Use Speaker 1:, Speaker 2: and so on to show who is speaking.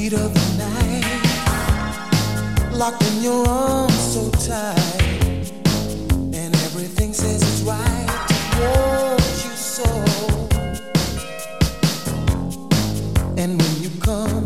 Speaker 1: heat of the night, locked in your arms so tight, and everything says it's right to want you so. And when you come